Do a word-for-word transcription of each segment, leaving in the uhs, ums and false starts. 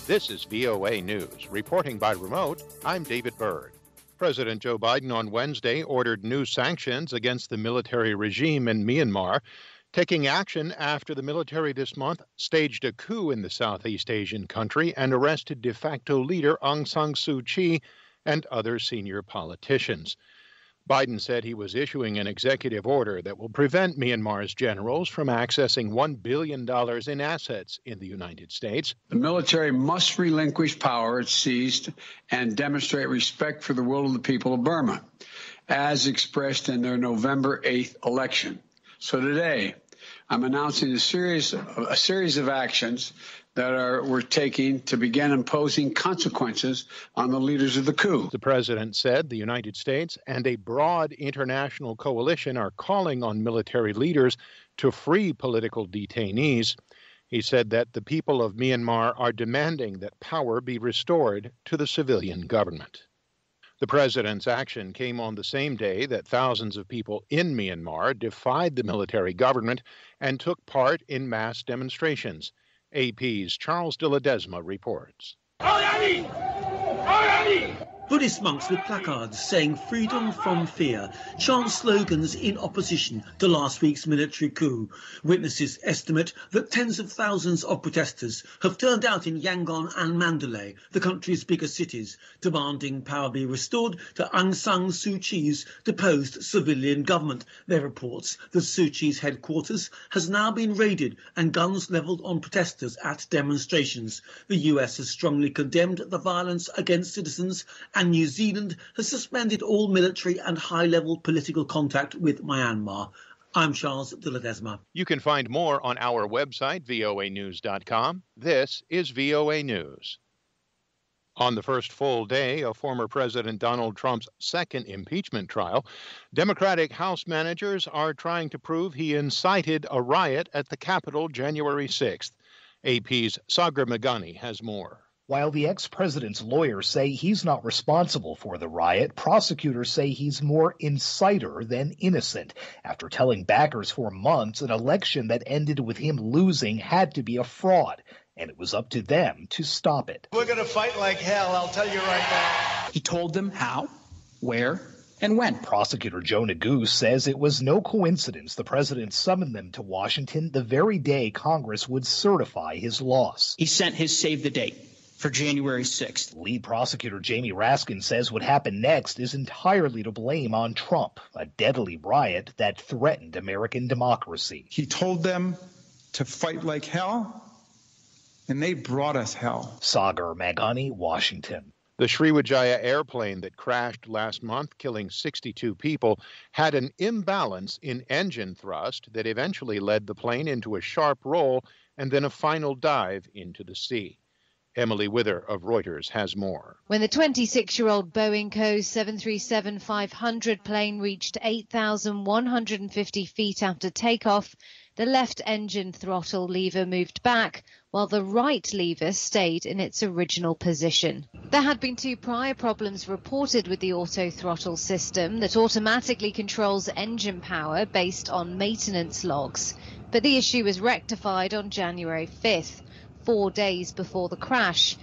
This is V O A News. Reporting by remote, I'm David Byrd. President Joe Biden on Wednesday ordered new sanctions against the military regime in Myanmar, taking action after the military this month staged a coup in the Southeast Asian country and arrested de facto leader Aung San Suu Kyi and other senior politicians. Biden said he was issuing an executive order that will prevent Myanmar's generals from accessing one billion dollars in assets in the United States. The military must relinquish power it seized and demonstrate respect for the will of the people of Burma, as expressed in their November eighth election. So today, I'm announcing a series, a series of actions that are we're taking to begin imposing consequences on the leaders of the coup. The president said the United States and a broad international coalition are calling on military leaders to free political detainees. He said that the people of Myanmar are demanding that power be restored to the civilian government. The president's action came on the same day that thousands of people in Myanmar defied the military government and took part in mass demonstrations. A P's Charles de Ledesma reports. Buddhist monks with placards saying freedom from fear chant slogans in opposition to last week's military coup. Witnesses estimate that tens of thousands of protesters have turned out in Yangon and Mandalay, the country's biggest cities, demanding power be restored to Aung San Suu Kyi's deposed civilian government. Their reports that Suu Kyi's headquarters has now been raided and guns levelled on protesters at demonstrations. The U S has strongly condemned the violence against citizens, and New Zealand has suspended all military and high-level political contact with Myanmar. I'm Charles de Ledesma. You can find more on our website, V O A news dot com. This is V O A News. On the first full day of former President Donald Trump's second impeachment trial, Democratic House managers are trying to prove he incited a riot at the Capitol January sixth. A P's Sagar Meghani has more. While the ex-president's lawyers say he's not responsible for the riot, prosecutors say he's more insider than innocent. After telling backers for months an election that ended with him losing had to be a fraud, and it was up to them to stop it. We're going to fight like hell, I'll tell you right now. He told them how, where, and when. Prosecutor Joe Neguse says it was no coincidence the president summoned them to Washington the very day Congress would certify his loss. He sent his save the date for January sixth. Lead prosecutor Jamie Raskin says what happened next is entirely to blame on Trump, a deadly riot that threatened American democracy. He told them to fight like hell, and they brought us hell. Sagar Meghani, Washington. The Sriwijaya airplane that crashed last month, killing sixty-two people, had an imbalance in engine thrust that eventually led the plane into a sharp roll and then a final dive into the sea. Emily Wither of Reuters has more. When the twenty-six-year-old Boeing Co seven thirty-seven five hundred plane reached eight thousand one hundred fifty feet after takeoff, the left engine throttle lever moved back, while the right lever stayed in its original position. There had been two prior problems reported with the auto throttle system that automatically controls engine power based on maintenance logs. But the issue was rectified on January fifth. Four days before the crash.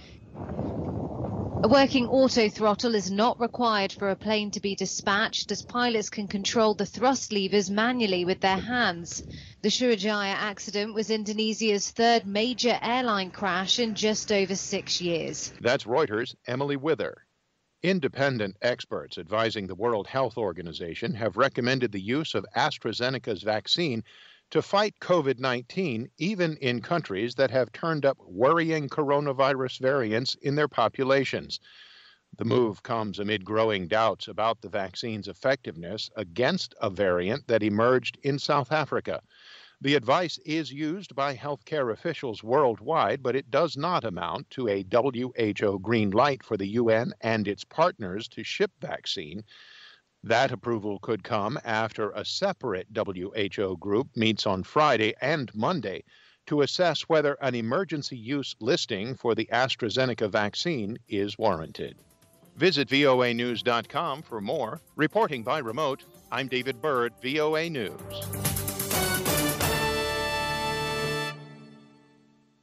A working auto throttle is not required for a plane to be dispatched, as pilots can control the thrust levers manually with their hands. The Sriwijaya accident was Indonesia's third major airline crash in just over six years. That's Reuters' Emily Wither. Independent experts advising the World Health Organization have recommended the use of AstraZeneca's vaccine to fight COVID nineteen, even in countries that have turned up worrying coronavirus variants in their populations. The move comes amid growing doubts about the vaccine's effectiveness against a variant that emerged in South Africa. The advice is used by healthcare officials worldwide, but it does not amount to a W H O green light for the U N and its partners to ship vaccine. That approval could come after a separate W H O group meets on Friday and Monday to assess whether an emergency use listing for the AstraZeneca vaccine is warranted. Visit V O A news dot com for more. Reporting by remote, I'm David Byrd, V O A News.